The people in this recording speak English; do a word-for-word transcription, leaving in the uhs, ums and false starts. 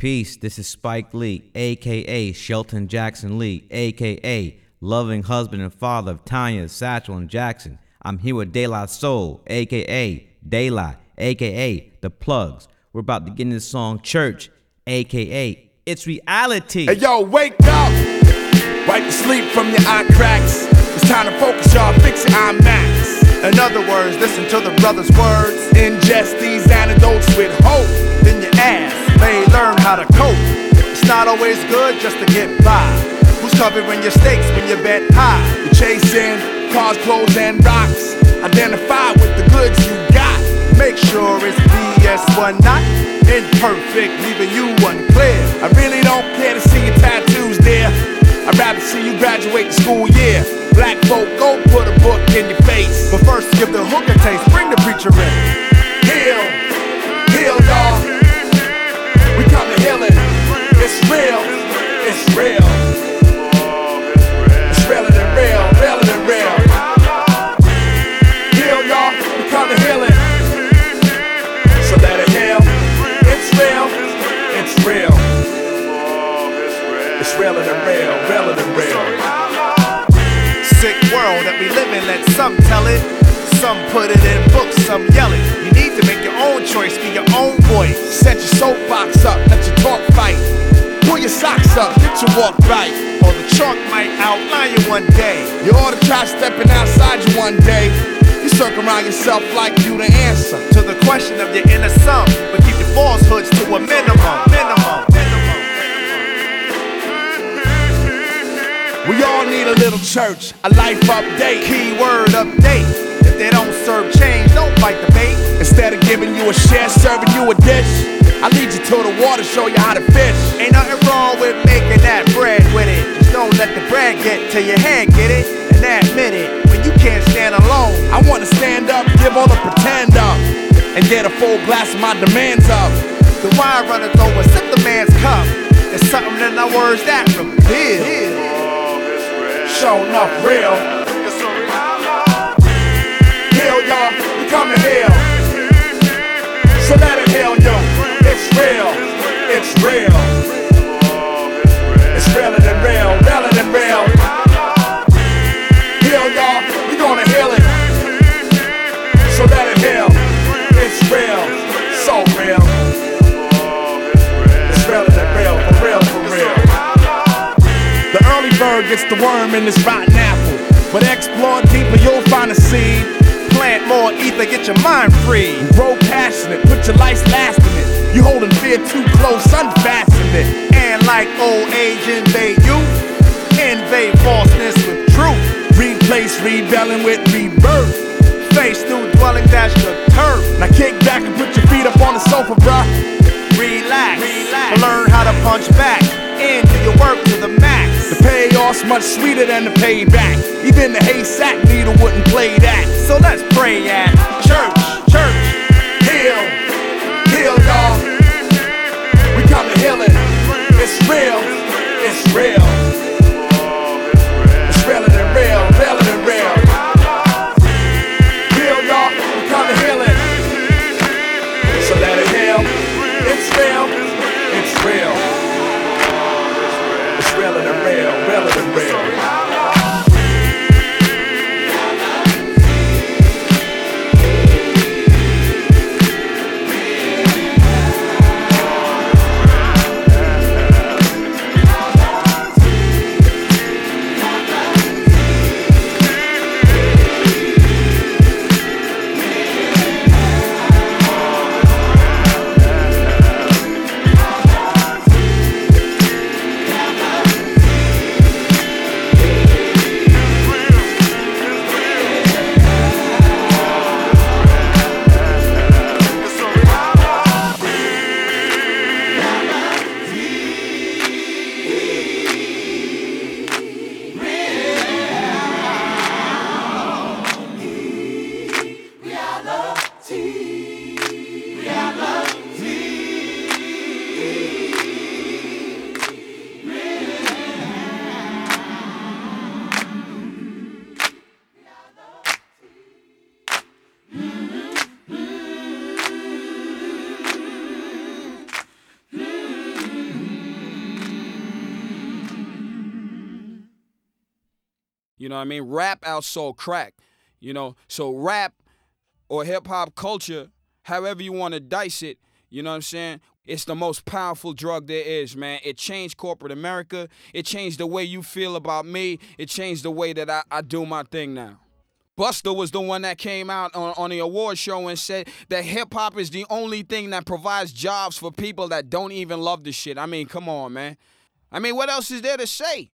Peace, this is Spike Lee, a k a. Shelton Jackson Lee, a k a loving husband and father of Tanya, Satchel, and Jackson. I'm here with De La Soul, a k a. De La, a k a. The Plugs. We're about to get into the song Church, a k a. It's Reality. Hey yo, wake up! Wipe the sleep from your eye cracks. It's time to focus, y'all, fix your IMAX. In other words, listen to the brother's words. Ingest these antidotes with hope. Then your ass may learn how to cope. It's not always good just to get by. Who's covering your stakes when you bet high? You're chasing cars, clothes, and rocks. Identify with the goods you got. Make sure it's B S one, not imperfect, leaving you unclear. I really don't care to see your tattoos there. I'd rather see you graduate the school year. Black folk, go put a book in your face. But first give the hook a taste, bring the preacher in. Heal, heal y'all. We come to healing. It's real, it's real. It's realer than real, realer than real. Heal y'all, we come to healing. So let it heal. It's real, it's real. It's realer than real, realer than real. Sick world that we live in, let some tell it. Some put it in books, some yell it. You need to make your own choice, be your own voice. Set your soapbox up, let your talk fight. Pull your socks up, get your walk right. Or the chalk might outline you one day. You ought to try stepping outside you one day. You circle around yourself like you the answer to the question of your inner self, but keep your falsehoods to a minimum, minimum, minimum. We all need a little church, a life update, keyword update. If they don't serve change, don't fight the bait. Instead of giving you a share, serving you a dish, I lead you to the water, show you how to fish. Ain't nothing wrong with making that bread with it. Just don't let the bread get to your head, get it? And admit it, when you can't stand alone. I wanna stand up, give all the pretend up, and get a full glass of my demands up. The wine runneth over, sip the man's cup. There's something in our words that reveal. Show enough real. Heal y'all, we come to heal. So let it heal you. It's real, it's real. It's realer than real, realer than real. Heal y'all, we gonna heal it. So let it heal. It's real, so real. It's realer than real, for real, for real. The early bird gets the worm in this rotten apple, but explore deeper, you'll find a seed. Plant more ether, get your mind free. Grow passionate, put your life's last in it. You holding fear too close, unfasten it. And like old age invade youth, invade falseness with truth. Replace rebelling with rebirth. Face new dwelling, that's your turf. Now kick back and put your feet up on the sofa, bruh. Relax, Relax. Learn how to punch back. And do your work to the max. The payoff's much sweeter than the payback. Even the haystack needle wouldn't play that. So let's pray at church, church. Heal, heal y'all. We come to healing. It's real, it's real. It's realer than real, realer than real. Heal y'all, we come to healing. So let it heal. It's real, it's real. Realer than real, realer than real. You know what I mean? Rap outsold crack. You know, so rap or hip-hop culture, however you want to dice it, you know what I'm saying? It's the most powerful drug there is, man. It changed corporate America. It changed the way you feel about me. It changed the way that I, I do my thing now. Busta was the one that came out on, on the award show and said that hip-hop is the only thing that provides jobs for people that don't even love the shit. I mean, come on, man. I mean, what else is there to say?